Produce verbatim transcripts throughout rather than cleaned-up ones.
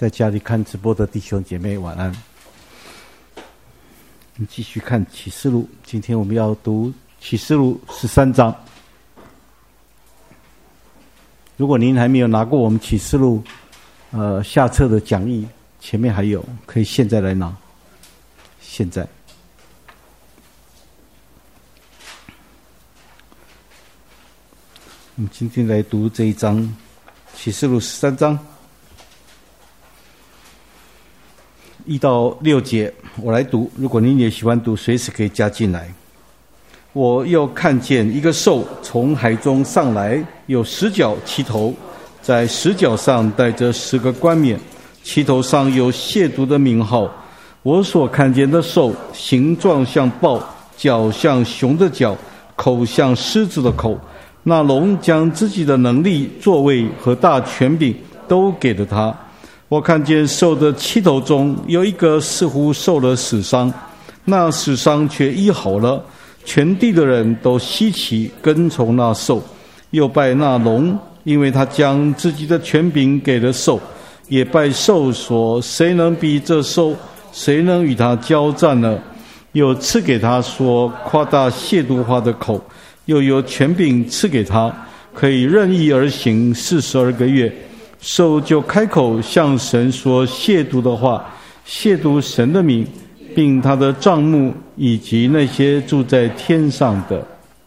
在家里看直播的弟兄姐妹晚安。我们继续看启示录，今天我们要读启示录十三章。如果您还没有拿过我们启示录呃下册的讲义，前面还有，可以现在来拿。现在我们今天来读这一章启示录十三章一到六节，我来读，如果您也喜欢读，随时可以加进来。我又看见一个兽从海中上来，有十角七头，在十角上带着十个冠冕，七头上有亵渎的名号。我所看见的兽形状像豹，脚像熊的脚，口像狮子的口。那龙将自己的能力、作为和大权柄都给了他。我看见兽的七头中有一个似乎受了死伤，那死伤却医好了。全地的人都稀奇，跟从那兽，又拜那龙，因为他将自己的权柄给了兽，也拜兽说：谁能比这兽？谁能与他交战呢？又赐给他说夸大亵渎话的口，又有权柄赐给他，可以任意而行四十二个月。兽就开口向神说亵渎的话，亵渎神的名，并他的帐幕，以及那些住在天上的。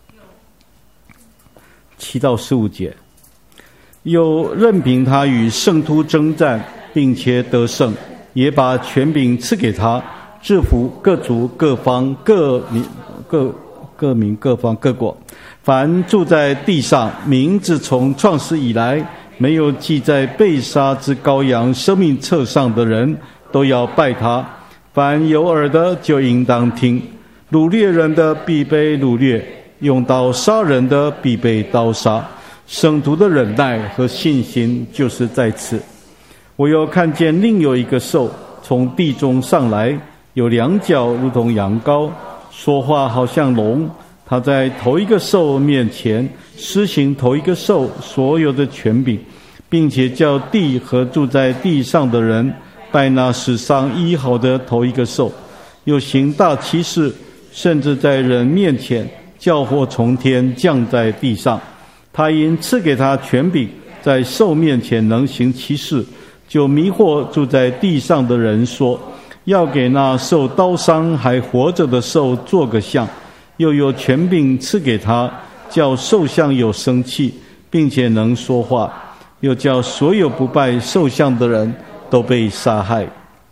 七到十五节，又任凭他与圣徒征战，并且得胜，也把权柄赐给他，制服各族各方各民各各民各方各国，凡住在地上，名字从创始以来没有记在被杀之羔羊生命册上的人，都要拜他。凡有耳的就应当听。掳掠人的必被掳掠，用刀杀人的必被刀杀。圣徒的忍耐和信心就是在此。我又看见另有一个兽从地中上来，有两角如同羊羔，说话好像龙。他在头一个兽面前施行头一个兽所有的权柄，并且叫地和住在地上的人拜那使伤医好的头一个兽，又行大奇事，甚至在人面前叫火从天降在地上。他因赐给他权柄，在兽面前能行奇事，就迷惑住在地上的人说，要给那受刀伤还活着的兽做个像。又有权柄赐给他，叫兽像有生气，并且能说话，又叫所有不拜兽像的人都被杀害。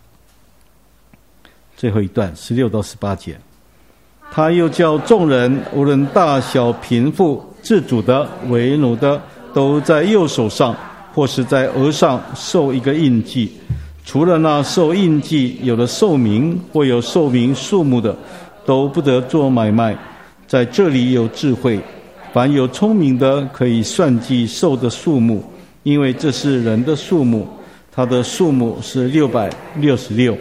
最后一段十六到十八节，他又叫众人，无论大小贫富，自主的为奴的，都在右手上或是在额上受一个印记，除了那受印记有了寿名或有寿名数目的，都不得做买卖。在这里有智慧，凡有聪明的可以算计兽的数目，因为这是人的数目，它的数目是六百六十六。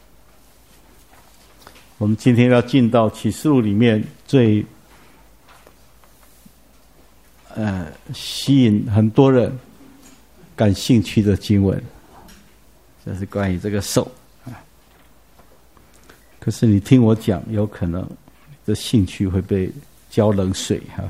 我们今天要进到启示录里面最呃吸引很多人感兴趣的经文，这是关于这个兽。可是你听我讲，有可能你的兴趣会被浇冷水哈。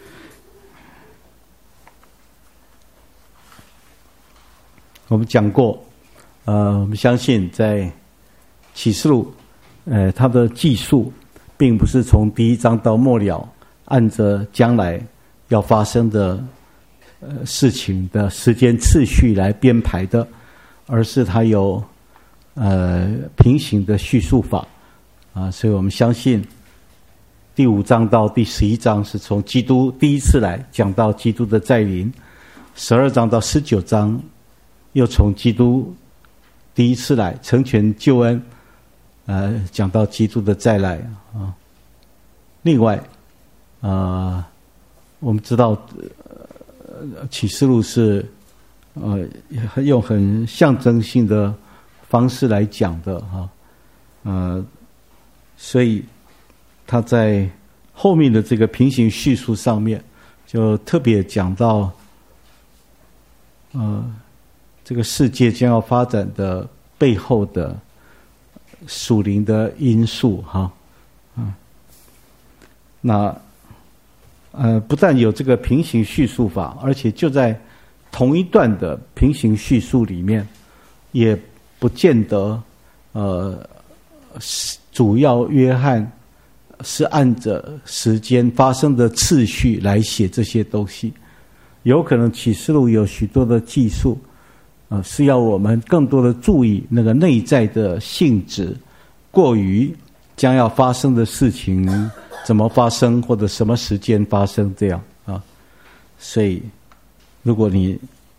我们讲过，呃，我们相信在启示录，呃，它的记述并不是从第一章到末了，按着将来要发生的呃事情的时间次序来编排的，而是它有呃平行的叙述法。啊，所以我们相信第五章到第十一章是从基督第一次来讲到基督的再临，十二章到十九章又从基督第一次来成全救恩，呃，讲到基督的再来啊。另外，呃，我们知道，呃，启示录是呃用很象征性的方式来讲的哈，呃。所以他在后面的这个平行叙述上面就特别讲到呃这个世界将要发展的背后的属灵的因素哈，嗯，那呃不但有这个平行叙述法，而且就在同一段的平行叙述里面，也不见得呃主要约翰是按着时间发生的次序来写这些东西，有可能启示录有许多的技术，呃，是要我们更多的注意那个内在的性质，过于将要发生的事情怎么发生，或者什么时间发生这样啊。所以，如果你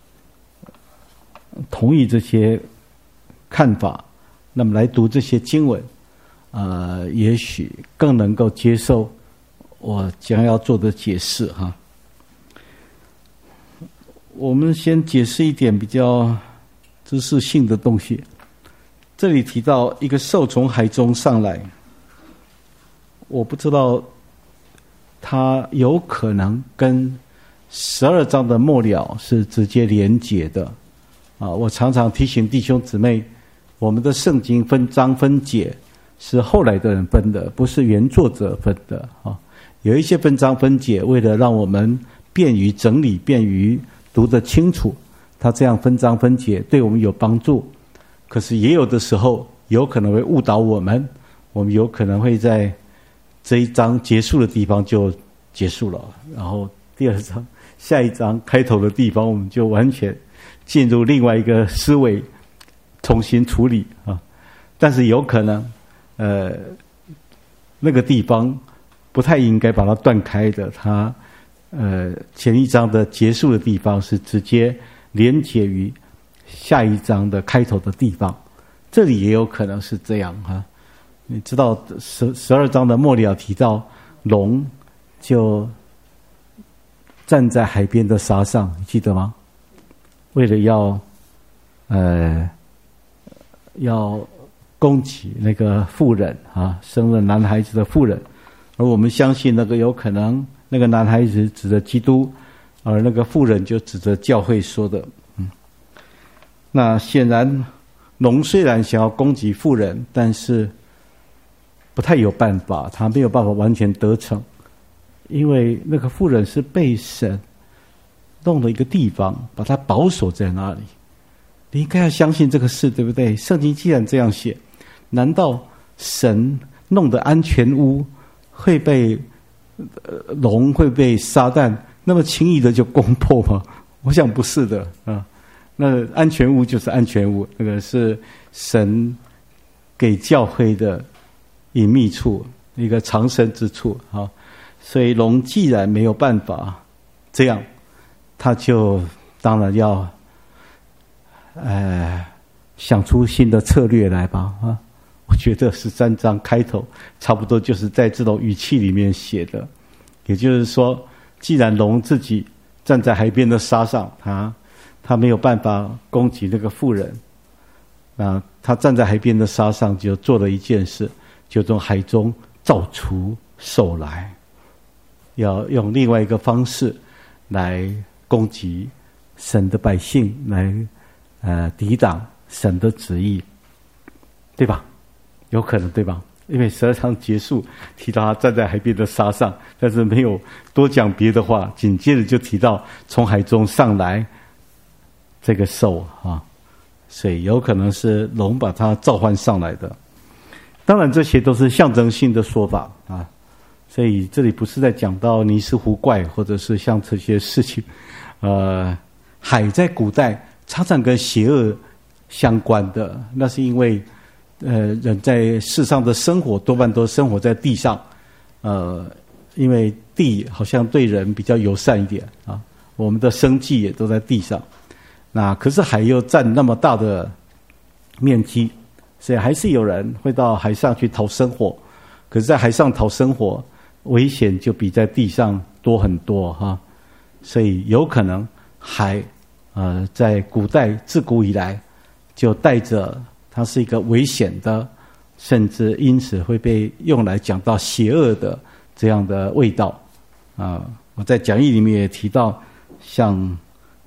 同意这些看法，那么来读这些经文，呃，也许更能够接受我将要做的解释哈。我们先解释一点比较知识性的东西。这里提到一个兽从海中上来，我不知道它有可能跟十二章的末了是直接连结的啊。我常常提醒弟兄姊妹，我们的圣经分章分解是后来的人分的，不是原作者分的啊。有一些分章分解，为了让我们便于整理，便于读得清楚，他这样分章分解对我们有帮助。可是也有的时候有可能会误导我们，我们有可能会在这一章结束的地方就结束了，然后第二章下一章开头的地方我们就完全进入另外一个思维重新处理啊。但是有可能呃那个地方不太应该把它断开的，它呃前一章的结束的地方是直接连结于下一章的开头的地方，这里也有可能是这样哈。你知道十十二章的末了提到龙就站在海边的沙上，你记得吗？为了要呃要攻击那个妇人啊，生了男孩子的妇人，而我们相信那个有可能那个男孩子指着基督，而那个妇人就指着教会说的。嗯，那显然龙虽然想要攻击妇人，但是不太有办法，他没有办法完全得逞，因为那个妇人是被神弄了一个地方，把他保守在那里。你应该要相信这个事，对不对？圣经既然这样写，难道神弄的安全屋会被呃龙会被撒旦那么轻易的就攻破吗？我想不是的啊。那安全屋就是安全屋，那个是神给教会的隐秘处，一个藏身之处啊。所以龙既然没有办法这样，他就当然要呃想出新的策略来吧啊。我觉得十三章开头差不多就是在这种语气里面写的，也就是说，既然龙自己站在海边的沙上，他他没有办法攻击那个妇人，啊，他站在海边的沙上就做了一件事，就从海中造出兽来，要用另外一个方式来攻击神的百姓，来呃抵挡神的旨意，对吧？有可能对吧？因为十二章结束提到他站在海边的沙上，但是没有多讲别的话，紧接着就提到从海中上来这个兽啊，所以有可能是龙把它召唤上来的。当然这些都是象征性的说法啊，所以这里不是在讲到尼斯湖怪或者是像这些事情。呃，海在古代常常跟邪恶相关的，那是因为呃，人在世上的生活多半都生活在地上，呃，因为地好像对人比较友善一点啊，我们的生计也都在地上。那可是海又占那么大的面积，所以还是有人会到海上去讨生活。可是在海上讨生活，危险就比在地上多很多哈。所以有可能海，呃，在古代自古以来就带着。它是一个危险的，甚至因此会被用来讲到邪恶的这样的味道啊。我在讲义里面也提到，像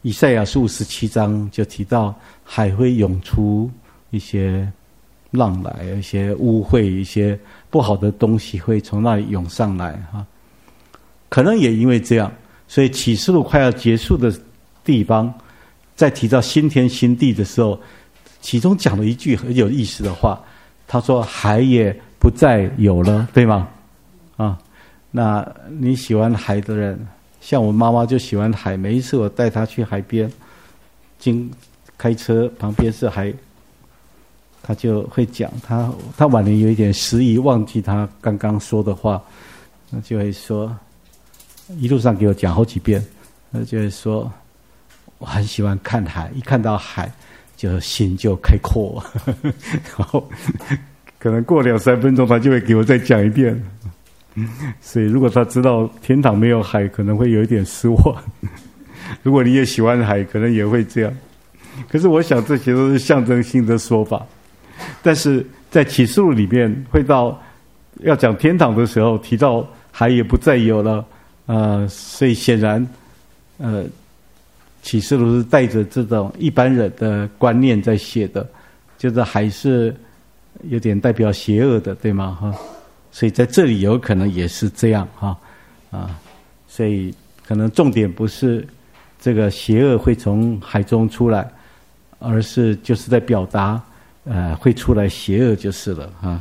以赛亚书五十七章就提到海会涌出一些浪来，一些污秽，一些不好的东西会从那里涌上来哈。可能也因为这样，所以启示录快要结束的地方，在提到新天新地的时候，其中讲了一句很有意思的话，他说海也不再有了，对吗？啊，那你喜欢海的人，像我妈妈就喜欢海，每一次我带她去海边，经开车旁边是海，她就会讲，她她晚年有一点失忆，忘记她刚刚说的话，那就会说，一路上给我讲好几遍，那就会说，我很喜欢看海，一看到海就心就开阔，然后可能过两三分钟，他就会给我再讲一遍。所以如果他知道天堂没有海，可能会有一点失望。如果你也喜欢海，可能也会这样。可是我想这些都是象征性的说法，但是在启示录里面会到要讲天堂的时候，提到海也不再有了，呃，所以显然，呃，启示录是带着这种一般人的观念在写的，就是海是有点代表邪恶的，对吗？哈。所以在这里有可能也是这样哈，啊，所以可能重点不是这个邪恶会从海中出来，而是就是在表达，呃，会出来邪恶就是了哈。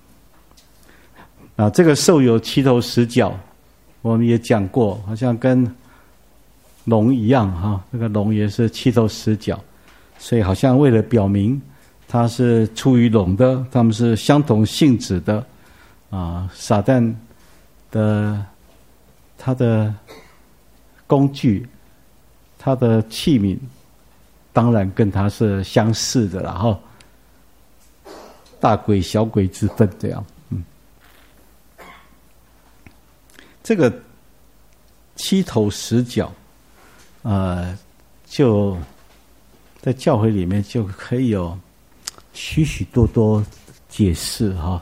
啊，这个兽有七头十角，我们也讲过，好像跟龙一样哈，这个龙也是七头十角，所以好像为了表明它是出于龙的，它们是相同性质的。啊，撒旦的他的工具，他的器皿，当然跟他是相似的了哈。大鬼小鬼之分这样，嗯，这个七头十角，呃，就在教会里面就可以有许许多多解释哈。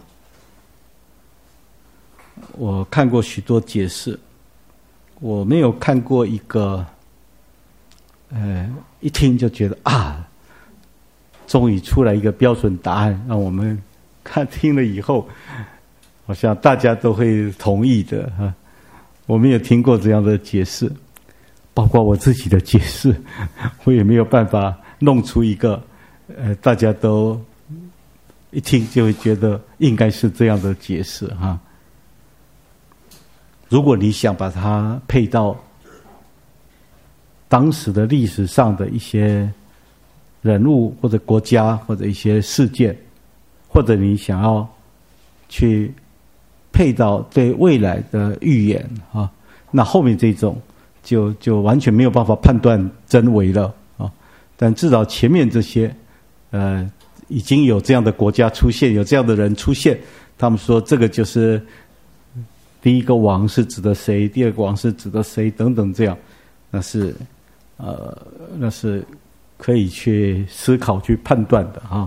我看过许多解释，我没有看过一个，呃，一听就觉得啊，终于出来一个标准答案，让我们看听了以后，好像大家都会同意的哈。我没有听过这样的解释，包括我自己的解释，我也没有办法弄出一个，呃，大家都一听就会觉得应该是这样的解释哈。如果你想把它配到当时的历史上的一些人物或者国家或者一些事件，或者你想要去配到对未来的预言啊，那后面这种就就完全没有办法判断真伪了啊。但至少前面这些，呃，已经有这样的国家出现，有这样的人出现，他们说这个就是。第一个王是指的谁？第二个王是指的谁？等等，这样，那是，呃，那是可以去思考、去判断的哈。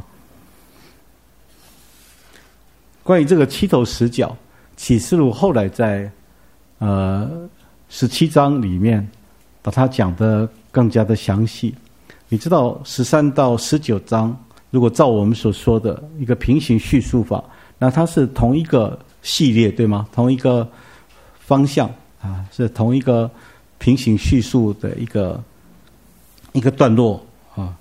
关于这个七头十角，启示录后来在呃十七章里面把它讲得更加的详细。你知道十三到十九章，如果照我们所说的一个平行叙述法，那它是同一个。系列对吗？同一个方向啊，是同一个平行叙述的一个一个段落啊。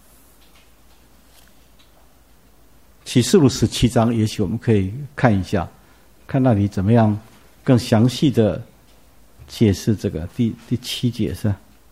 启示录十七章，也许我们可以看一下，看那里怎么样更详细的解释这个第第七节是。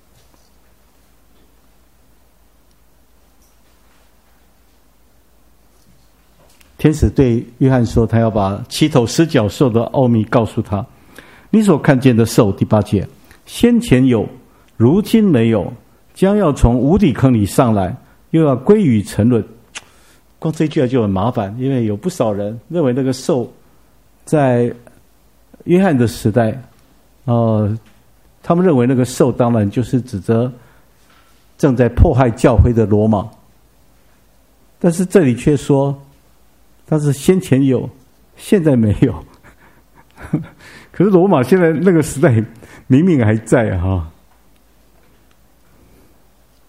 天使对约翰说，他要把七头十角兽的奥秘告诉他。你所看见的兽，第八节，先前有，如今没有，将要从无底坑里上来，又要归于沉沦。光这句就很麻烦，因为有不少人认为那个兽在约翰的时代，呃，他们认为那个兽当然就是指着正在迫害教会的罗马，但是这里却说它是先前有，现在没有。可是罗马现在那个时代明明还在哈、啊。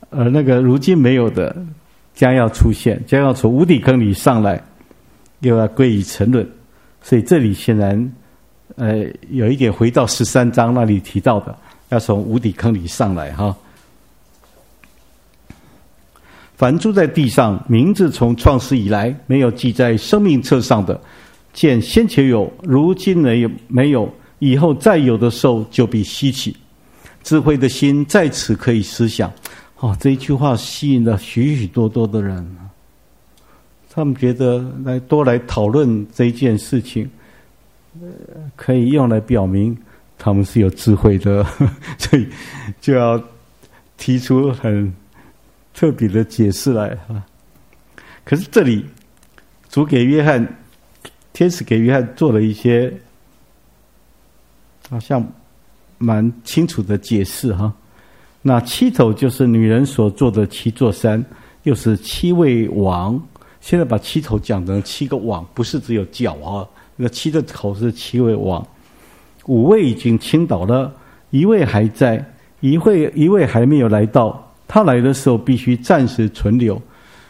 而那个如今没有的将要出现，将要从无底坑里上来，又要归于沉沦。所以这里显然呃有一点回到十三章那里提到的，要从无底坑里上来哈。凡住在地上，名字从创世以来没有记在生命册上的，见先前有，如今没有，没有，以后再有的兽就必稀奇。智慧的心在此可以思想。哦，这一句话吸引了许许多多的人，他们觉得来多来讨论这一件事情，可以用来表明他们是有智慧的，所以就要提出很特别的解释来啊。可是这里主给约翰，天使给约翰做了一些好像蛮清楚的解释哈。那七头就是女人所做的七座山，又是七位王。现在把七头讲成七个王，不是只有角啊，那个七的头是七位王。五位已经倾倒了，一位还在，一位一位还没有来到。他来的时候必须暂时存留。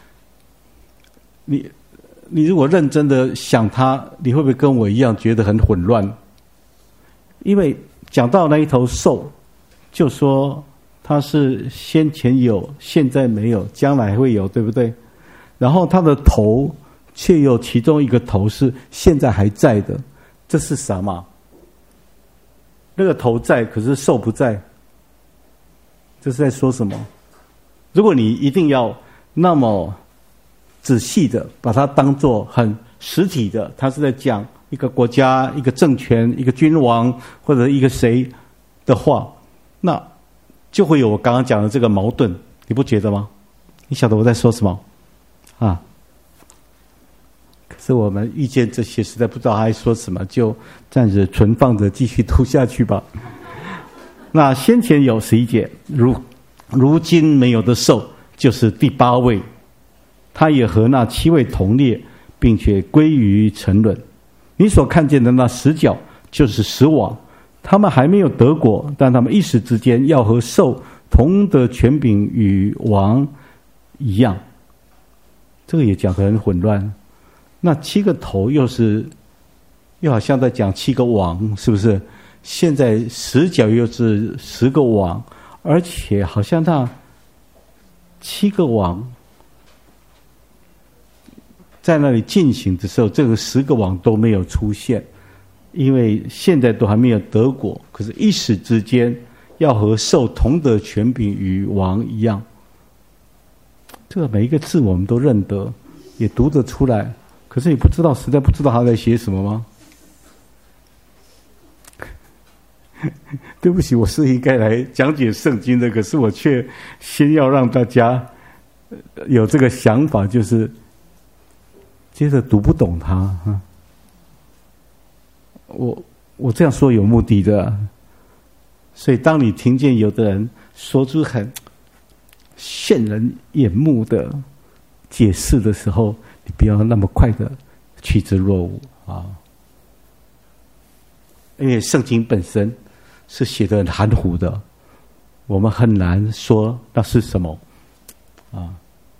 你你如果认真的想他，你会不会跟我一样觉得很混乱？因为讲到那一头兽，就说它是先前有，现在没有，将来会有，对不对？然后它的头却有其中一个头是现在还在的，这是什么？那个头在，可是兽不在，这是在说什么？如果你一定要那么仔细的把它当作很实体的，它是在讲一个国家、一个政权、一个君王或者一个谁的话，那就会有我刚刚讲的这个矛盾，你不觉得吗？你晓得我在说什么啊？可是我们遇见这些实在不知道他在说什么，就暂时存放着继续读下去吧。那先前有十一节，如如今没有的兽，就是第八位，他也和那七位同列，并且归于沉沦。你所看见的那十角，就是十王，他们还没有得果，但他们一时之间要和兽同得权柄与王一样。这个也讲得很混乱。那七个头又是又好像在讲七个王，是不是？现在十角又是十个王，而且好像那七个王在那里进行的时候，这个十个王都没有出现，因为现在都还没有得果，可是一时之间要和兽同得权柄与王一样。这个每一个字我们都认得，也读得出来，可是你不知道，实在不知道他在写什么吗？对不起，我是应该来讲解圣经的，可是我却先要让大家有这个想法，就是接着读不懂它。我我这样说有目的的，所以当你听见有的人说出很炫人眼目的解释的时候，你不要那么快的趋之若鹜啊！因为圣经本身是写得很含糊的，我们很难说那是什么啊。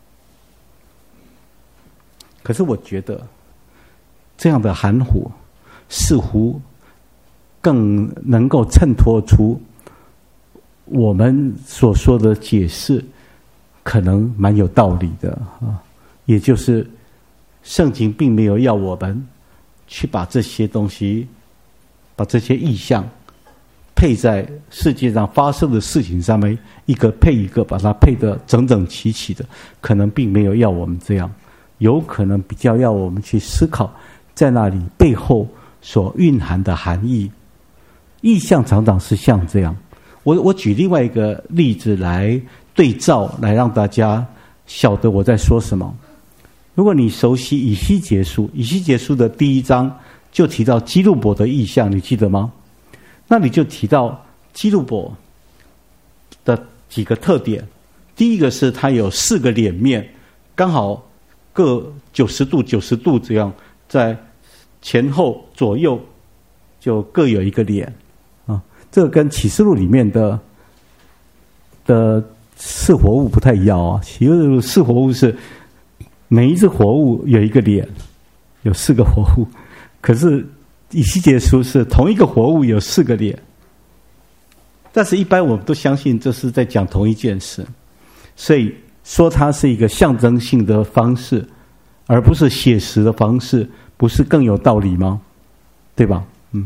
可是我觉得这样的含糊似乎更能够衬托出我们所说的解释可能蛮有道理的啊。也就是圣经并没有要我们去把这些东西，把这些意象配在世界上发生的事情上面，一个配一个，把它配得整整齐齐的，可能并没有要我们这样，有可能比较要我们去思考在那里背后所蕴含的含义。意象常常是像这样。我我举另外一个例子来对照，来让大家晓得我在说什么。如果你熟悉以西结书，以西结书的第一章就提到基路伯的意象，你记得吗？那你就提到基路伯的几个特点。第一个是它有四个脸面，刚好各九十度九十度这样，在前后左右就各有一个脸啊。这个跟启示录里面的的四活物不太一样啊。其实四活物是每一只活物有一个脸，有四个活物。可是以西结书是同一个活物有四个脸，但是一般我们都相信这是在讲同一件事，所以说它是一个象征性的方式，而不是写实的方式，不是更有道理吗？对吧？嗯。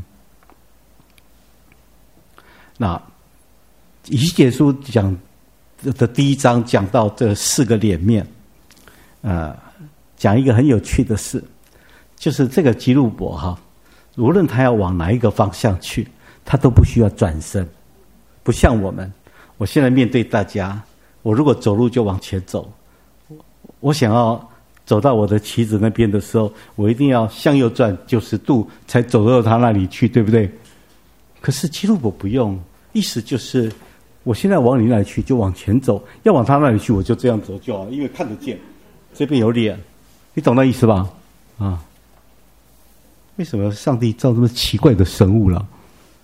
那以西结书讲的第一章讲到这四个脸面，呃，讲一个很有趣的事。就是这个基路伯哈，无论他要往哪一个方向去，他都不需要转身，不像我们。我现在面对大家，我如果走路就往前走，我想要走到我的旗子那边的时候，我一定要向右转九十度才走到他那里去，对不对？可是基路伯不用，意思就是我现在往你那里去就往前走，要往他那里去我就这样走就好，因为看得见，这边有脸，你懂那意思吧？啊。为什么上帝造这么奇怪的生物了？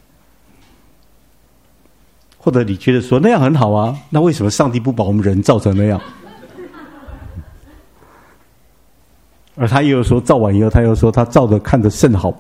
或者你觉得说那样很好啊，那为什么上帝不把我们人造成那样？而他又说造完以后，他又说他造的看得甚好。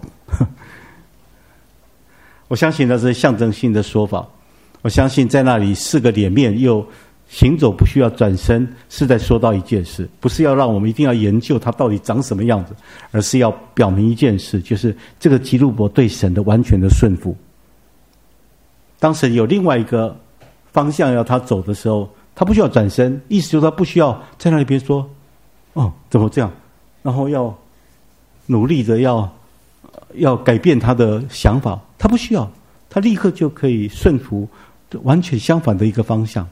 我相信那是象征性的说法。我相信在那里四个脸面又行走不需要转身，是在说到一件事，不是要让我们一定要研究它到底长什么样子，而是要表明一件事，就是这个基路伯对神的完全的顺服。当神有另外一个方向要他走的时候，他不需要转身，意思就是他不需要在那边说哦怎么这样，然后要努力的要要改变他的想法，他不需要，他立刻就可以顺服完全相反的一个方向。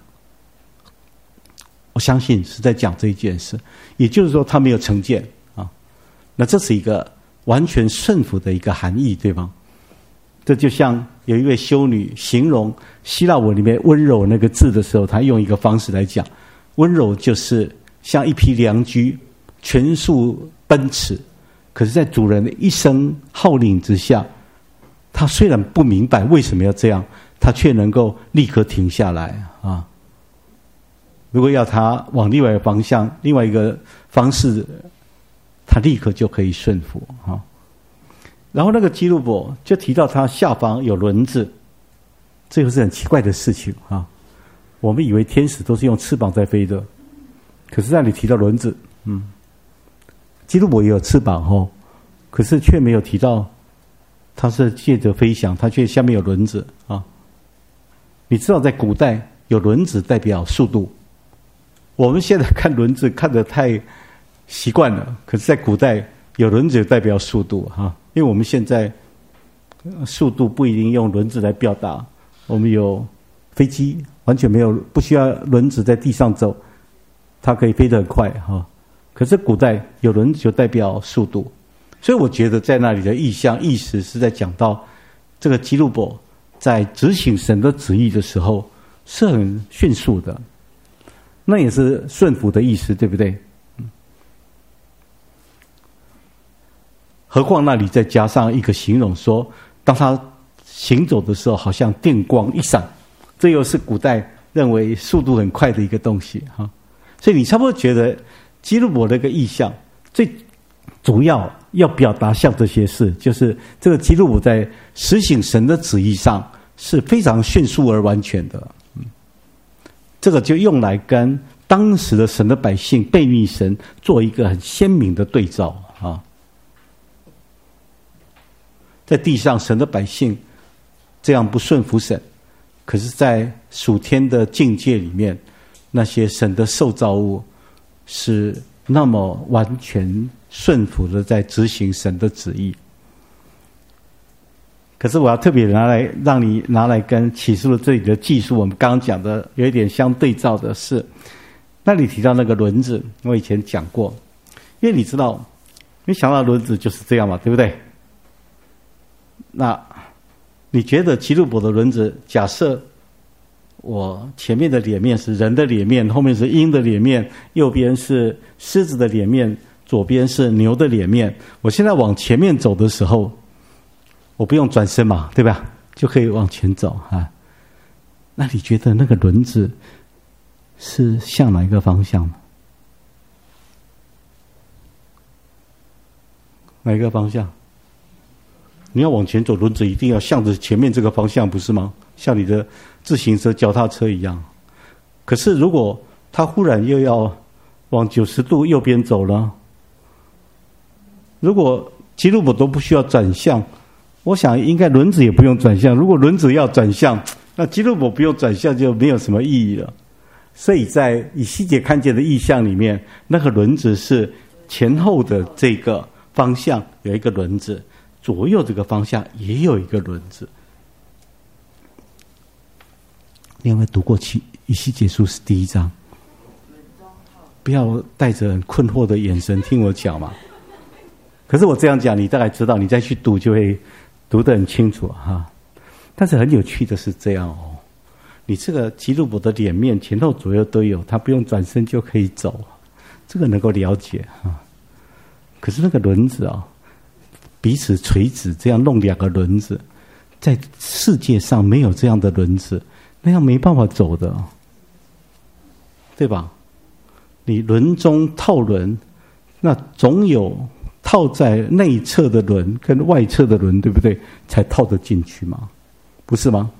我相信是在讲这一件事，也就是说他没有成见啊。那这是一个完全顺服的一个含义，对吗？这就像有一位修女形容希腊文里面温柔那个字的时候，她用一个方式来讲，温柔就是像一匹良驹，全速奔驰，可是在主人的一声号令之下，他虽然不明白为什么要这样，他却能够立刻停下来啊。如果要他往另外一个方向、另外一个方式，他立刻就可以顺服啊。然后那个基路伯就提到他下方有轮子，这个是很奇怪的事情啊。我们以为天使都是用翅膀在飞的，可是那里提到轮子，嗯，基路伯也有翅膀哦，可是却没有提到他是借着飞翔，他却下面有轮子啊。你知道在古代有轮子代表速度，我们现在看轮子看得太习惯了，可是在古代有轮子代表速度哈，因为我们现在速度不一定用轮子来表达，我们有飞机完全没有不需要轮子在地上走，它可以飞得很快哈。可是古代有轮子就代表速度，所以我觉得在那里的意象意思是在讲到这个基路伯在执行神的旨意的时候是很迅速的，那也是顺服的意思，对不对？何况那里再加上一个形容说，当他行走的时候好像电光一闪，这又是古代认为速度很快的一个东西哈。所以你差不多觉得基路伯那个意象最主要要表达像这些事，就是这个基路伯在实行神的旨意上是非常迅速而完全的。嗯，这个就用来跟当时的神的百姓背逆神做一个很鲜明的对照啊。在地上神的百姓这样不顺服神，可是在属天的境界里面，那些神的受造物是那么完全顺服的在执行神的旨意。可是我要特别拿来让你拿来跟启示录这里的技术我们刚刚讲的有一点相对照的是，那里提到那个轮子，我以前讲过，因为你知道你想到轮子就是这样嘛，对不对？那你觉得基路伯的轮子，假设我前面的脸面是人的脸面，后面是鹰的脸面，右边是狮子的脸面，左边是牛的脸面，我现在往前面走的时候，我不用转身嘛，对吧？就可以往前走啊。那你觉得那个轮子是向哪一个方向？哪一个方向？你要往前走，轮子一定要向着前面这个方向，不是吗？像你的自行车、脚踏车一样。可是如果它忽然又要往九十度右边走了，如果基路伯都不需要转向，我想应该轮子也不用转向。如果轮子要转向，那基路伯不用转向就没有什么意义了。所以在以西结看见的意象里面，那个轮子是前后的这个方向有一个轮子，左右这个方向也有一个轮子。你有没有读过以西结书是第一章？不要带着很困惑的眼神听我讲嘛。可是我这样讲，你大概知道，你再去读就会读得很清楚哈。但是很有趣的是这样哦，你这个基路伯的脸面前后左右都有，他不用转身就可以走，这个能够了解哈。可是那个轮子啊、哦，彼此垂直这样弄两个轮子，在世界上没有这样的轮子，那样没办法走的，对吧？你轮中套轮，那总有套在内侧的轮跟外侧的轮，对不对？才套得进去嘛，不是吗？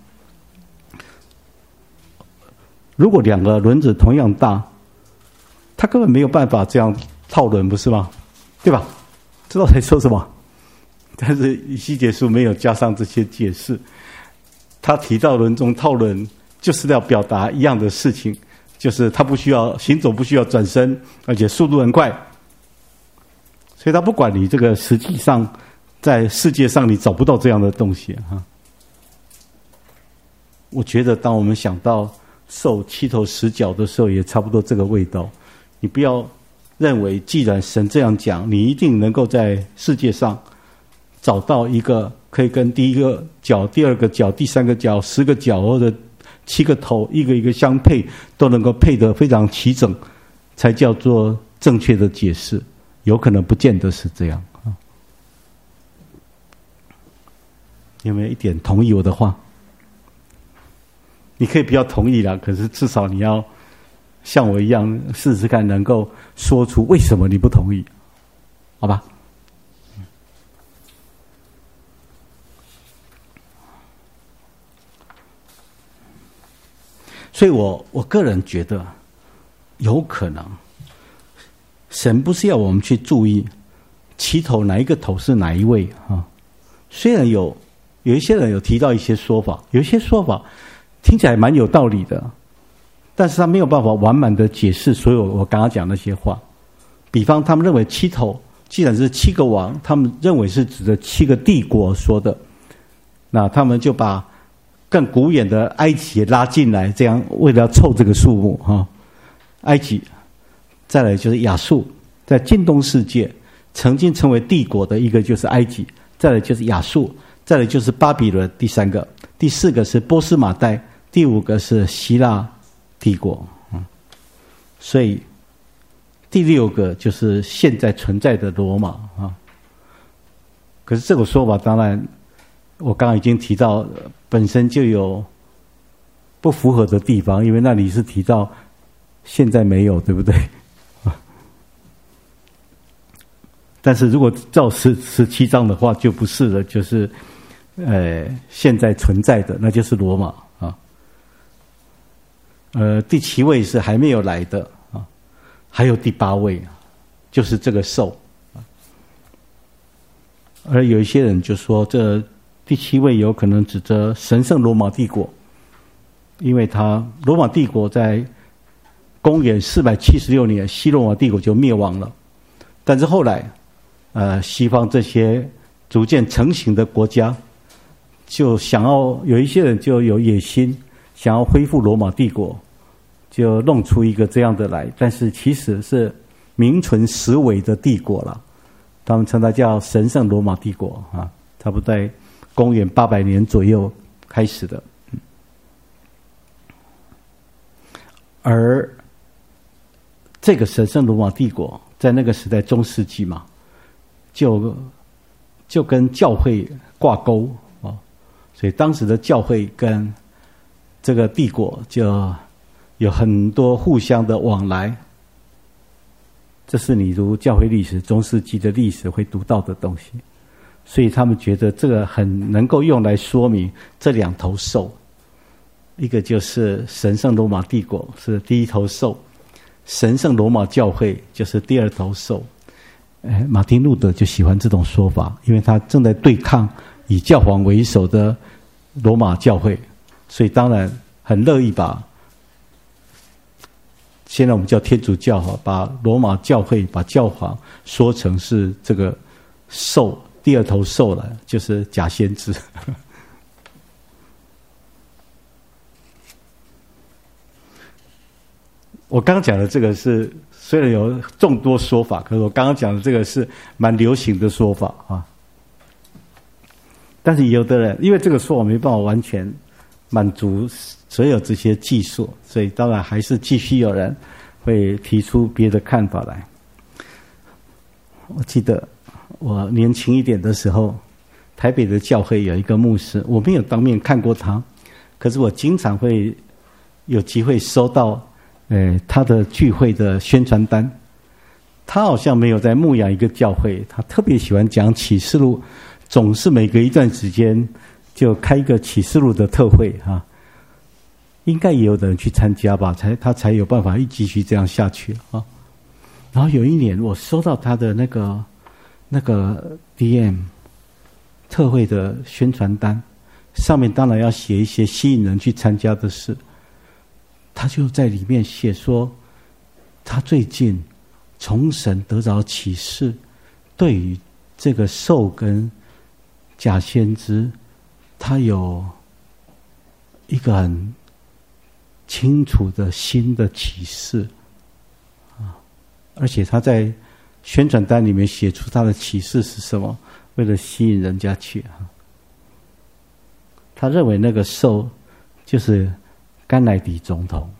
如果两个轮子同样大，它根本没有办法这样套轮，不是吗？对吧？知道在说什么？但是以西结书没有加上这些解释，他提到轮中套轮，就是要表达一样的事情，就是他不需要行走，不需要转身，而且速度很快。所以他不管你这个实际上在世界上你找不到这样的东西哈。我觉得当我们想到兽七头十脚的时候，也差不多这个味道。你不要认为既然神这样讲，你一定能够在世界上找到一个可以跟第一个脚、第二个脚、第三个脚、十个脚或者七个头一个一个相配，都能够配得非常齐整，才叫做正确的解释。有可能不见得是这样啊。有没有一点同意我的话？你可以不要同意啦，可是至少你要像我一样试试看，能够说出为什么你不同意，好吧？所以我我个人觉得，有可能神不是要我们去注意七头哪一个头是哪一位啊？虽然有有一些人有提到一些说法，有一些说法听起来蛮有道理的，但是他没有办法完满的解释所有我刚刚讲那些话。比方他们认为七头既然是七个王，他们认为是指的七个帝国说的，那他们就把更古远的埃及也拉进来，这样为了要凑这个数目哈。埃及，再来就是亚述，在近东世界曾经成为帝国的一个就是埃及，再来就是亚述，再来就是巴比伦，第三个，第四个是波斯马代，第五个是希腊帝国，嗯，所以第六个就是现在存在的罗马啊。可是这个说法当然，我刚刚已经提到，本身就有不符合的地方，因为那里是提到现在没有，对不对？但是如果照十十七章的话，就不是了，就是呃现在存在的，那就是罗马啊。呃，第七位是还没有来的啊，还有第八位，就是这个兽。而有一些人就说，这第七位有可能指着神圣罗马帝国，因为他罗马帝国在公元四百七十六年，西罗马帝国就灭亡了。但是后来，呃，西方这些逐渐成型的国家，就想要有一些人就有野心，想要恢复罗马帝国，就弄出一个这样的来。但是其实是名存实伪的帝国了，他们称它叫神圣罗马帝国啊，差不多在公元八百年左右开始的。而这个神圣罗马帝国在那个时代中世纪嘛，就就跟教会挂钩啊，所以当时的教会跟这个帝国就有很多互相的往来。这是你读教会历史、中世纪的历史会读到的东西。所以他们觉得这个很能够用来说明这两头兽，一个就是神圣罗马帝国是第一头兽，神圣罗马教会就是第二头兽。哎，马丁路德就喜欢这种说法，因为他正在对抗以教皇为首的罗马教会，所以当然很乐意把现在我们叫天主教哈，把罗马教会把教皇说成是这个兽。第二头兽了，就是假先知。我刚刚讲的这个是虽然有众多说法，可是我刚刚讲的这个是蛮流行的说法啊。但是有的人因为这个说法没办法完全满足所有这些技术，所以当然还是继续有人会提出别的看法来。我记得我年轻一点的时候，台北的教会有一个牧师，我没有当面看过他，可是我经常会有机会收到呃他的聚会的宣传单。他好像没有在牧养一个教会，他特别喜欢讲启示录，总是每隔一段时间就开一个启示录的特会啊。应该也有的人去参加吧，才他才有办法一继续这样下去啊。然后有一年我收到他的那个那个 D M 特会的宣传单，上面当然要写一些吸引人去参加的事。他就在里面写说，他最近从神得着启示，对于这个兽跟假先知，他有一个很清楚的新的启示啊！而且他在宣传单里面写出他的启示是什么，为了吸引人家去啊。他认为那个兽就是甘乃迪总统。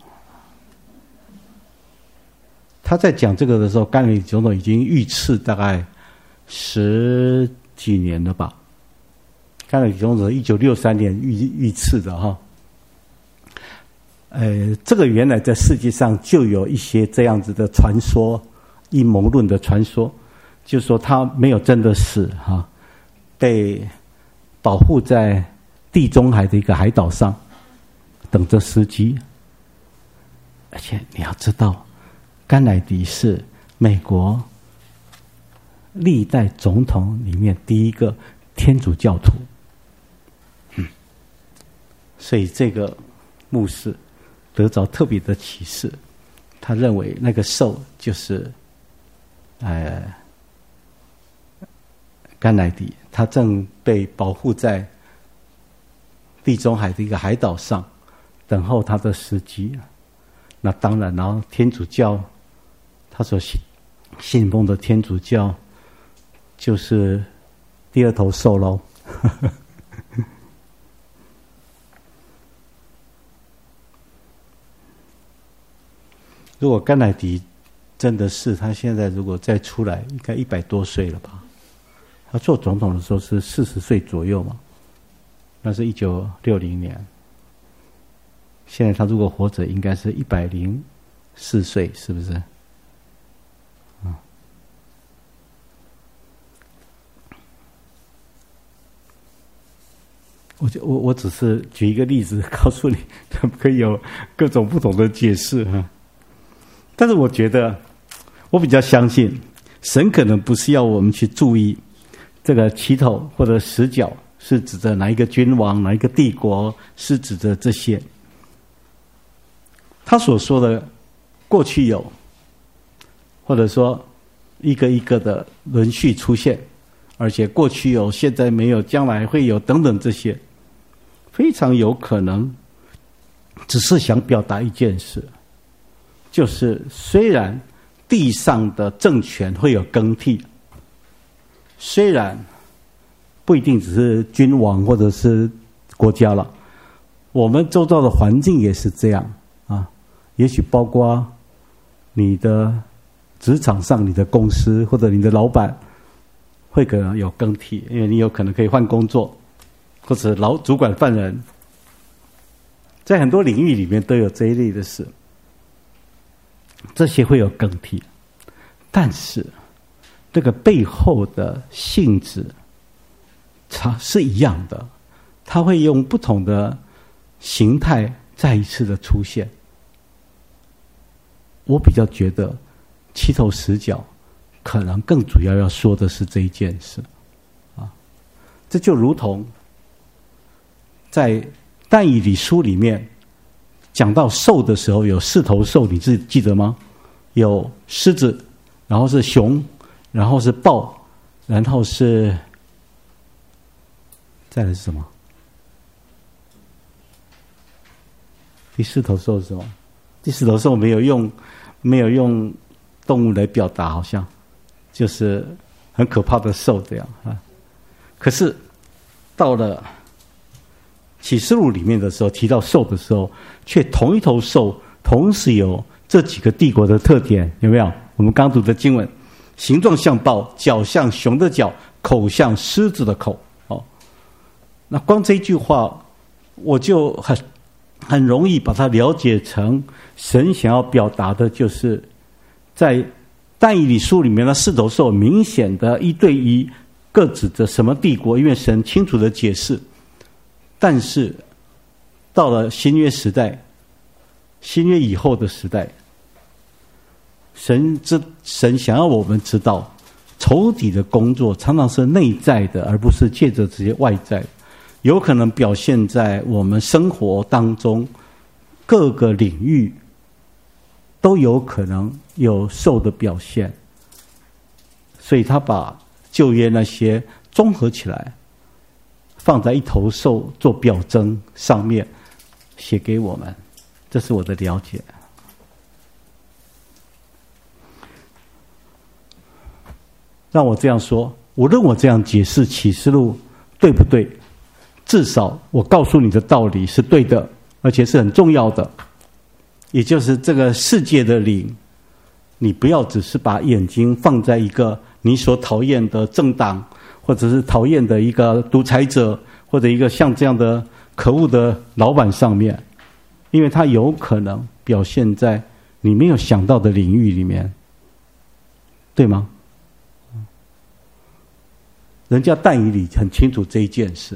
他在讲这个的时候，甘乃迪总统已经遇刺大概十几年了吧？甘乃迪总统一九六三年遇遇刺的哈。呃，这个原来在世界上就有一些这样子的传说，阴谋论的传说，就是说他没有真的死哈，被保护在地中海的一个海岛上，等着时机。而且你要知道，甘乃迪是美国历代总统里面第一个天主教徒，嗯，所以这个牧师得着特别的启示，他认为那个兽就是呃甘乃迪，他正被保护在地中海的一个海岛上，等候他的时机。那当然，然后天主教他所信信奉的天主教就是第二头兽喽。如果甘乃迪真的是，他现在如果再出来，应该一百多岁了吧？他做总统的时候是四十岁左右嘛，那是一九六零年。现在他如果活着，应该是一百零四岁，是不是？嗯。我就我我只是举一个例子，告诉你，他们可以有各种不同的解释哈。但是我觉得，我比较相信，神可能不是要我们去注意这个旗头或者十角是指着哪一个君王、哪一个帝国，是指着这些。他所说的过去有，或者说一个一个的轮序出现，而且过去有，现在没有，将来会有等等这些，非常有可能只是想表达一件事，就是虽然地上的政权会有更替，虽然不一定只是君王或者是国家了，我们周遭的环境也是这样啊。也许包括你的职场上，你的公司或者你的老板会可能有更替，因为你有可能可以换工作，或者老主管换人，在很多领域里面都有这一类的事。 这些会有更替，但是这个背后的性质它是一样的，它会用不同的形态再一次的出现。我比较觉得七头十角可能更主要要说的是这一件事啊，这就如同在但以理书里面讲到兽的时候，有四头兽，你自己记得吗？有狮子，然后是熊，然后是豹，然后是再来是什么？第四头兽是什么？第四头兽没有用没有用动物来表达，好像就是很可怕的兽这样啊。可是到了启示录里面的时候，提到兽的时候，却同一头兽同时有这几个帝国的特点，有没有？我们刚读的经文，形状像豹，脚像熊的脚，口像狮子的口。哦，那光这一句话，我就很很容易把它了解成神想要表达的，就是在但以理书里面的四头兽，明显的一对一，各指着什么帝国，因为神清楚的解释。但是到了新约时代，新约以后的时代，神知神想要我们知道，仇敌的工作常常是内在的，而不是借着这些外在，有可能表现在我们生活当中各个领域，都有可能有兽的表现。所以他把旧约那些综合起来，放在一头兽做表征上面写给我们，这是我的了解。让我这样说，无论我这样解释启示录对不对，至少我告诉你的道理是对的，而且是很重要的。也就是这个世界的灵，你不要只是把眼睛放在一个你所讨厌的政党，或者是讨厌的一个独裁者，或者一个像这样的可恶的老板上面，因为他有可能表现在你没有想到的领域里面，对吗？人家但以理很清楚这一件事。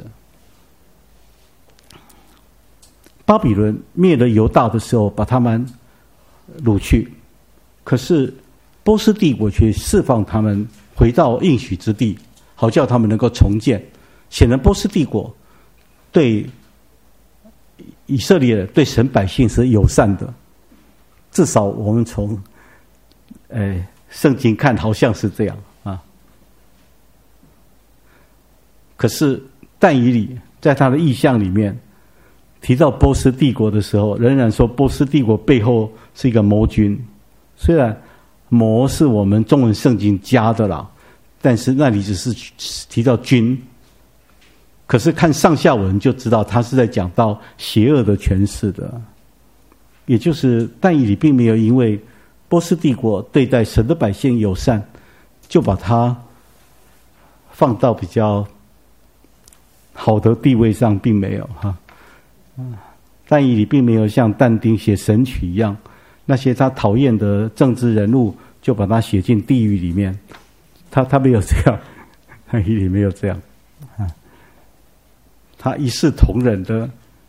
巴比伦灭了犹大的时候，把他们掳去，可是波斯帝国却释放他们回到应许之地，好叫他们能够重建。显然波斯帝国对以色列人、对神百姓是友善的，至少我们从呃圣经看好像是这样啊。可是但以理在他的意象里面提到波斯帝国的时候，仍然说波斯帝国背后是一个魔君。虽然魔是我们中文圣经加的啦，但是那里只是提到君。可是看上下文就知道他是在讲到邪恶的权势的，也就是但以理并没有因为波斯帝国对待神的百姓友善，就把它放到比较好的地位上，并没有哈。但以理并没有像但丁写神曲一样，那些他讨厌的政治人物就把他写进地狱里面，他他没有这样，但以理没有这样，他一视同仁的，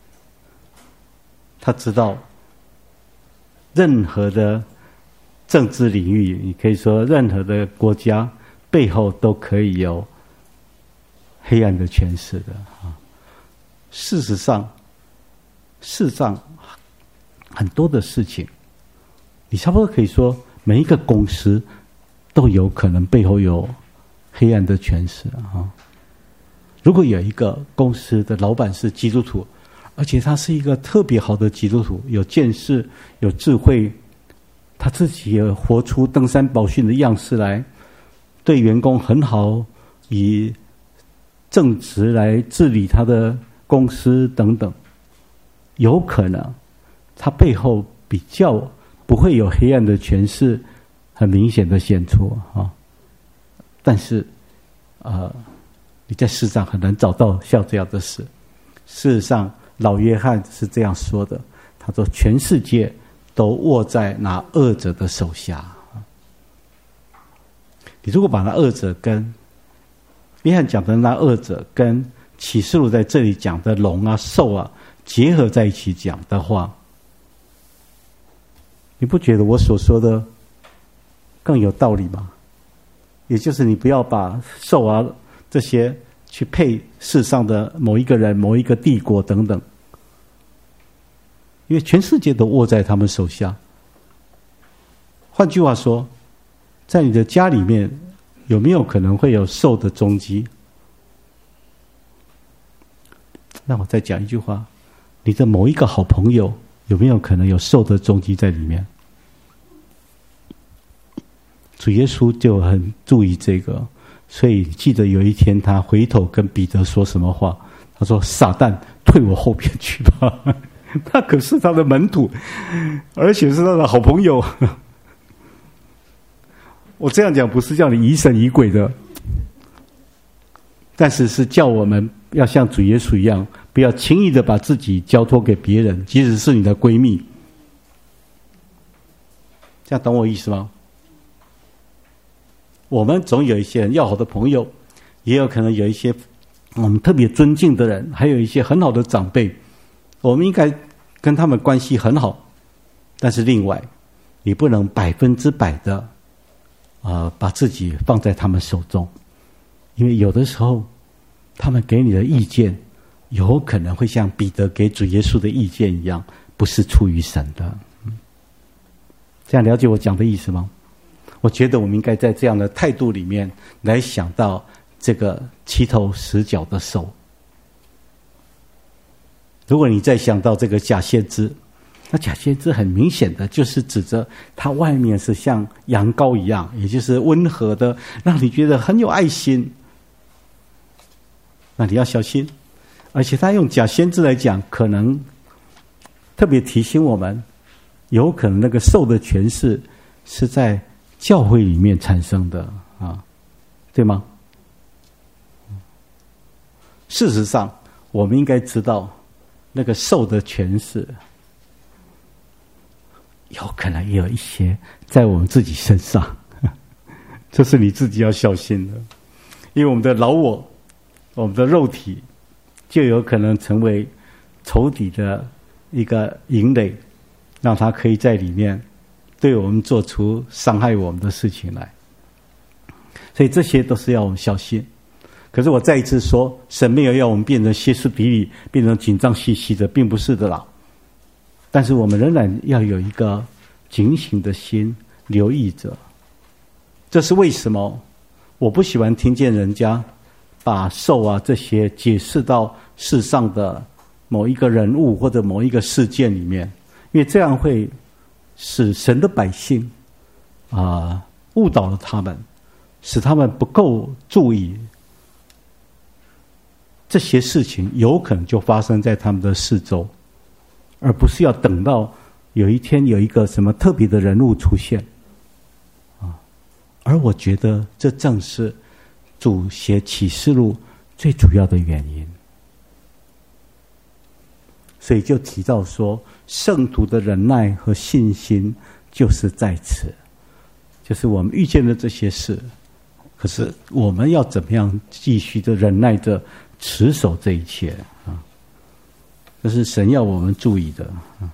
他知道任何的政治领域，你可以说任何的国家背后都可以有黑暗的权势的啊。事实上，世上很多的事情，你差不多可以说每一个公司都有可能背后有黑暗的权势啊。如果有一个公司的老板是基督徒，而且他是一个特别好的基督徒，有见识、有智慧，他自己也活出登山宝训的样式来，对员工很好，以正直来治理他的公司等等，有可能他背后比较不会有黑暗的权势很明显的显出啊。但是呃你在世上很难找到像这样的事。事实上老约翰是这样说的，他说全世界都握在那恶者的手下。你如果把那恶者跟约翰讲的那恶者跟启示录在这里讲的龙啊兽啊结合在一起讲的话，你不觉得我所说的更有道理吗？也就是你不要把兽啊这些去配世上的某一个人、某一个帝国等等，因为全世界都握在他们手下。换句话说，在你的家里面有没有可能会有兽的踪迹？那我再讲一句话，你的某一个好朋友有没有可能有兽的踪迹在里面？主耶稣就很注意这个，所以记得有一天他回头跟彼得说什么话？他说：“撒旦，退我后边去吧。”他可是他的门徒，而且是他的好朋友。我这样讲不是叫你疑神疑鬼的，但是是叫我们要像主耶稣一样，不要轻易的把自己交托给别人，即使是你的闺蜜。这样懂我意思吗？我们总有一些要好的朋友，也有可能有一些我们特别尊敬的人，还有一些很好的长辈，我们应该跟他们关系很好。但是另外，你不能百分之百的呃把自己放在他们手中，因为有的时候他们给你的意见有可能会像彼得给主耶稣的意见一样，不是出于神的。这样了解我讲的意思吗？我觉得我们应该在这样的态度里面来想到这个七头十脚的兽。如果你再想到这个假先知，那假先知很明显的就是指着他外面是像羊羔一样，也就是温和的，让你觉得很有爱心，那你要小心。而且他用假先知来讲，可能特别提醒我们，有可能那个兽的权势是在教会里面产生的啊，对吗？事实上，我们应该知道，那个兽的权势，有可能也有一些在我们自己身上，这是你自己要小心的，因为我们的老我，我们的肉体，就有可能成为仇敌的一个营垒，让他可以在里面对我们做出伤害我们的事情来，所以这些都是要我们小心。可是我再一次说，神没有要我们变成歇斯底里，变成紧张兮兮的，并不是的啦。但是我们仍然要有一个警醒的心，留意着。这是为什么我不喜欢听见人家把兽啊这些解释到世上的某一个人物或者某一个事件里面，因为这样会使神的百姓啊、呃、误导了他们，使他们不够注意这些事情有可能就发生在他们的四周，而不是要等到有一天有一个什么特别的人物出现啊。而我觉得这正是主写启示录最主要的原因。所以就提到说，圣徒的忍耐和信心就是在此，就是我们遇见了这些事，可是我们要怎么样继续的忍耐着持守这一切啊？这是神要我们注意的啊。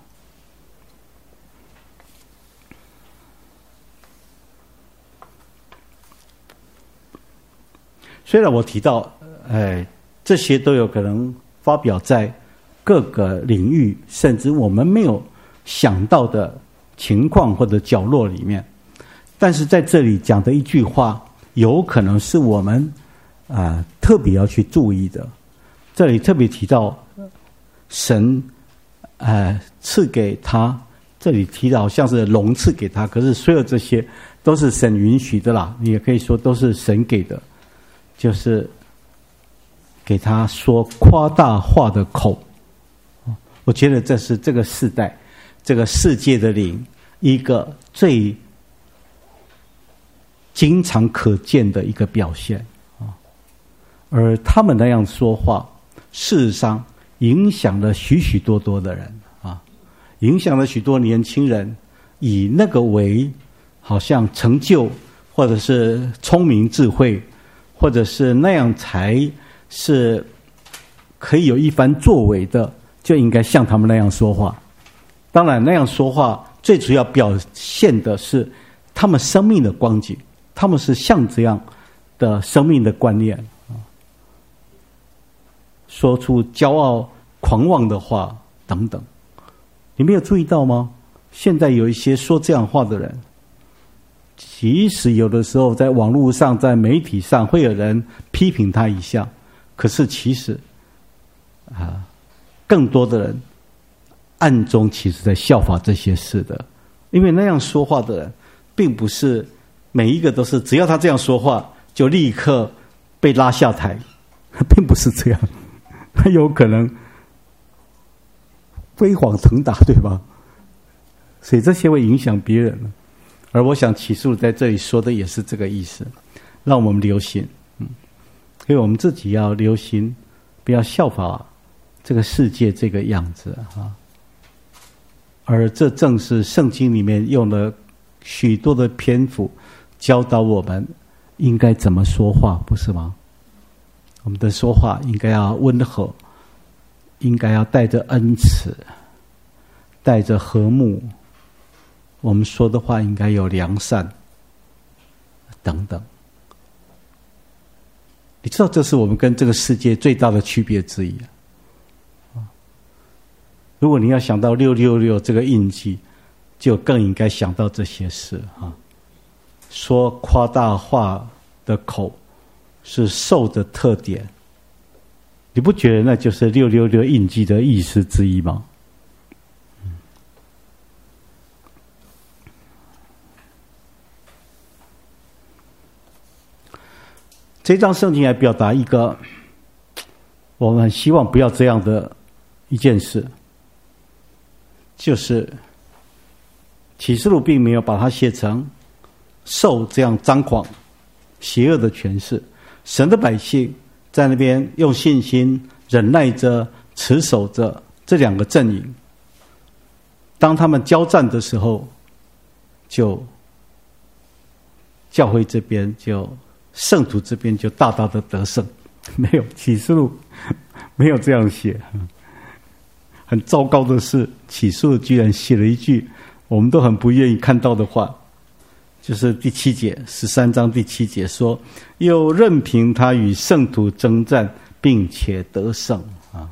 虽然我提到，哎，这些都有可能发表在各个领域，甚至我们没有想到的情况或者角落里面，但是在这里讲的一句话，有可能是我们啊、呃、特别要去注意的。这里特别提到神呃赐给他，这里提到好像是龙赐给他，可是所有这些都是神允许的啦，你也可以说都是神给的，就是给他说夸大话的口。我觉得这是这个世代这个世界的灵一个最经常可见的一个表现啊，而他们那样说话，事实上影响了许许多多的人啊， 影响了许多年轻人，以那个为好像成就，或者是聪明智慧，或者是那样才是可以有一番作为的，就应该像他们那样说话。当然那样说话最主要表现的是他们生命的光景，他们是像这样的生命的观念，说出骄傲狂妄的话等等。你没有注意到吗？现在有一些说这样话的人，即使有的时候在网络上在媒体上会有人批评他一下，可是其实啊，更多的人暗中其实在效法这些事的。因为那样说话的人并不是每一个都是只要他这样说话就立刻被拉下台，并不是这样，他有可能飞黄腾达，对吧？所以这些会影响别人。而我想启示录在这里说的也是这个意思，让我们留心，嗯，所以我们自己要留心，不要效法这个世界这个样子啊。而这正是圣经里面用了许多的篇幅教导我们应该怎么说话，不是吗？我们的说话应该要温和，应该要带着恩慈，带着和睦，我们说的话应该有良善等等。你知道这是我们跟这个世界最大的区别之一。如果你要想到六六六这个印记，就更应该想到这些事啊。说夸大话的口是兽的特点，你不觉得那就是六六六印记的意思之一吗？这章圣经来表达一个我们希望不要这样的一件事，就是启示录并没有把它写成兽这样张狂邪恶的诠释。神的百姓在那边用信心忍耐着持守着这两个阵营，当他们交战的时候，就教会这边就圣徒这边就大大的得胜。没有，启示录没有这样写。很糟糕的是，启示录居然写了一句我们都很不愿意看到的话，就是第七节，十三章第七节说，又任凭他与圣徒征战，并且得胜啊！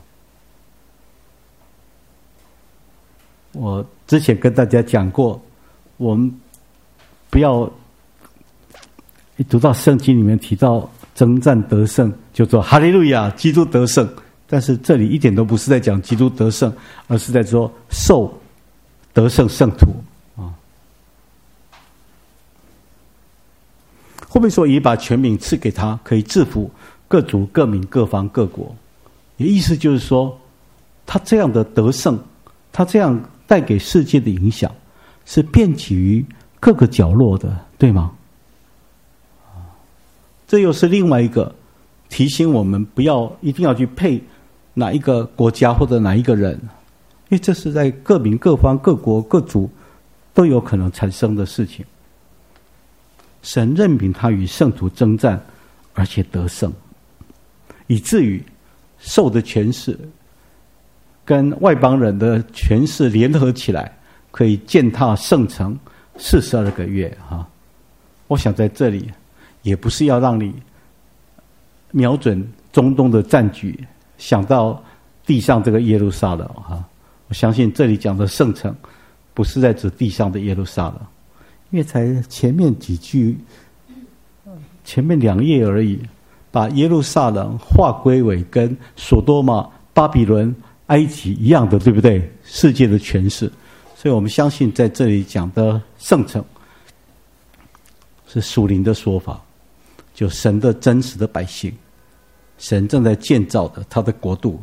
我之前跟大家讲过，我们不要一读到圣经里面提到征战得胜，就说哈利路亚，基督得胜。但是这里一点都不是在讲基督得胜，而是在说受得胜圣徒啊。后面说也把权柄赐给他，可以制服各族各民各方各国。也意思就是说，他这样的得胜，他这样带给世界的影响，是遍及于各个角落的，对吗？这又是另外一个提醒我们，不要一定要去配哪一个国家或者哪一个人，因为这是在各民各方各国各族都有可能产生的事情。神任凭他与圣徒征战，而且得胜，以至于兽的权势跟外邦人的权势联合起来，可以践踏圣城四十二个月哈。我想在这里也不是要让你瞄准中东的战局，想到地上这个耶路撒冷哈。我相信这里讲的圣城不是在指地上的耶路撒冷，因为才前面几句，前面两页而已，把耶路撒冷划归为跟所多玛、巴比伦、埃及一样的，对不对？世界的权势。所以我们相信在这里讲的圣城是属灵的说法，就神的真实的百姓，神正在建造的他的国度，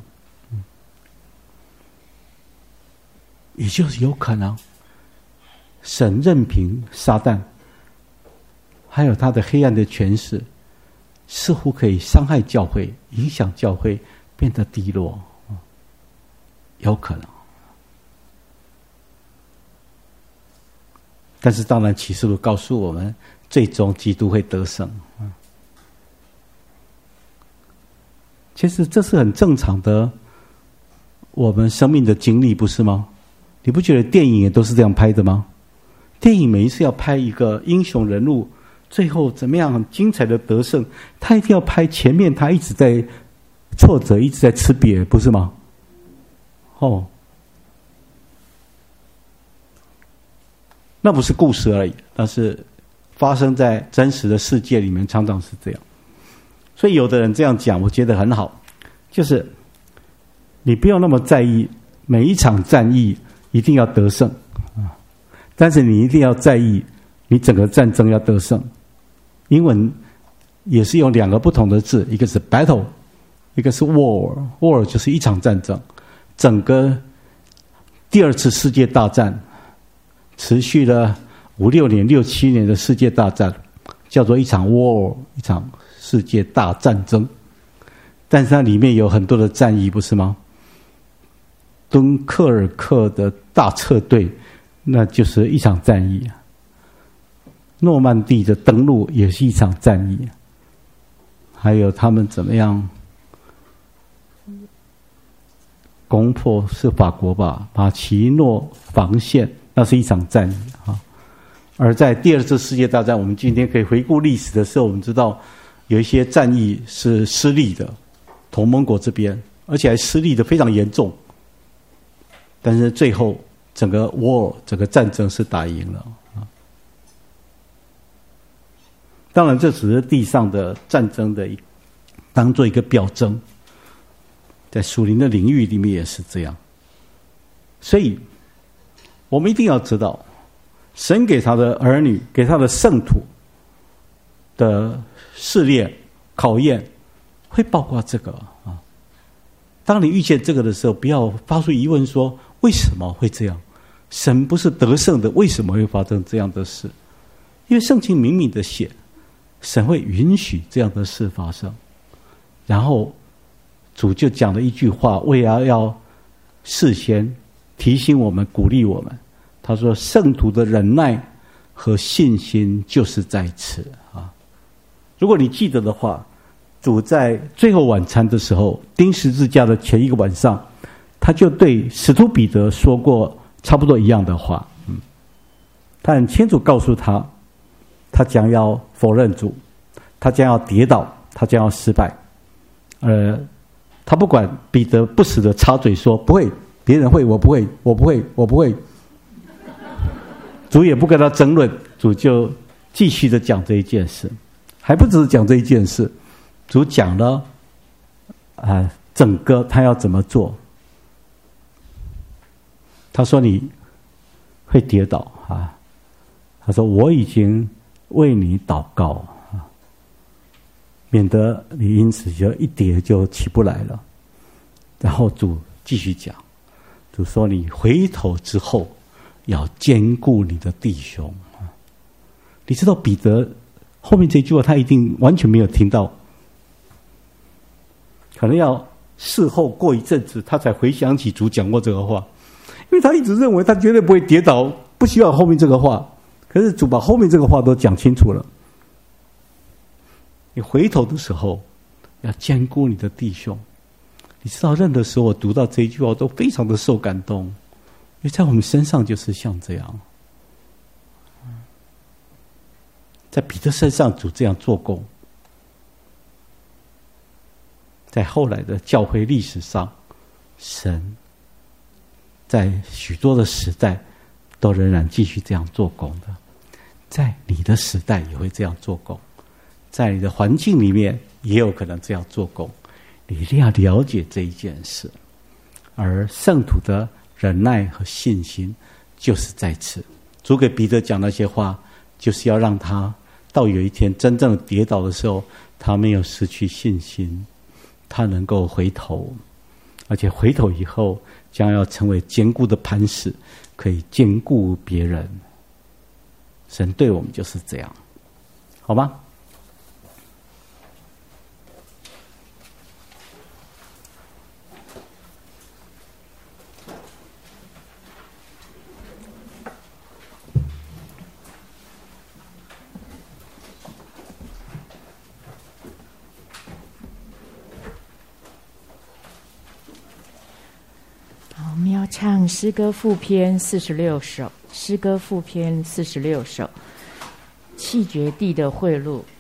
也就是有可能神任凭撒旦还有他的黑暗的权势，似乎可以伤害教会，影响教会变得低落，有可能。 但是当然启示录告诉我们，最终基督会得胜。其实这是很正常的，我们生命的经历，不是吗？你不觉得电影也都是这样拍的吗？电影每一次要拍一个英雄人物，最后怎么样很精彩的得胜，他一定要拍前面他一直在挫折，一直在吃瘪，不是吗？哦，那不是故事而已，但是发生在真实的世界里面，常常是这样。所以有的人这样讲，我觉得很好，就是你不要那么在意每一场战役一定要得胜啊，但是你一定要在意你整个战争要得胜。英文也是用两个不同的字，一个是 battle， 一个是 war。war 就是一场战争，整个第二次世界大战持续了五六年、六七年的世界大战，叫做一场 war， 一场世界大战争。但是它里面有很多的战役，不是吗？敦刻尔克的大撤退，那就是一场战役；诺曼底的登陆也是一场战役。还有他们怎么样攻破，是法国吧，马奇诺防线，那是一场战役啊。而在第二次世界大战，我们今天可以回顾历史的时候，我们知道有一些战役是失利的，同盟国这边，而且还失利的非常严重。但是最后整个 war 整个战争是打赢了啊。当然这只是地上的战争的当做一个表征，在属灵的领域里面也是这样。所以我们一定要知道，神给他的儿女，给他的圣徒的试炼考验会包括这个啊。当你遇见这个的时候，不要发出疑问说为什么会这样？神不是得胜的，为什么会发生这样的事？因为圣经明明的写，神会允许这样的事发生。然后主就讲了一句话，为了要事先提醒我们、鼓励我们。他说：“圣徒的忍耐和信心就是在此啊。”如果你记得的话，主在最后晚餐的时候，钉十字架的前一个晚上，他就对使徒彼得说过差不多一样的话。嗯，他很清楚告诉他，他将要否认主，他将要跌倒，他将要失败。呃，他不管彼得不时的插嘴说不会，别人会，我不会，我不会，我不会。主也不跟他争论，主就继续的讲这一件事，还不只是讲这一件事。主讲了啊、呃，整个他要怎么做。他说你会跌倒啊，他说我已经为你祷告啊，免得你因此就一跌就起不来了。然后主继续讲，主说你回头之后要兼顾你的弟兄啊。你知道彼得后面这句话他一定完全没有听到。可能要事后过一阵子，他才回想起主讲过这个话，因为他一直认为他绝对不会跌倒，不需要后面这个话。可是主把后面这个话都讲清楚了。你回头的时候要兼顾你的弟兄。你知道，任何时候我读到这一句话都非常的受感动，因为在我们身上就是像这样，在彼得身上主这样做工。在后来的教会历史上，神在许多的时代都仍然继续这样做工的。在你的时代也会这样做工，在你的环境里面也有可能这样做工。你一定要了解这一件事。而圣徒的忍耐和信心就是在此。主给彼得讲那些话，就是要让他到有一天真正跌倒的时候，他没有失去信心，他能够回头，而且回头以后将要成为坚固的磐石，可以兼顾别人。神对我们就是这样，好吗？ 唱诗歌副篇四十六首，诗歌副篇四十六首，弃绝地的贿赂。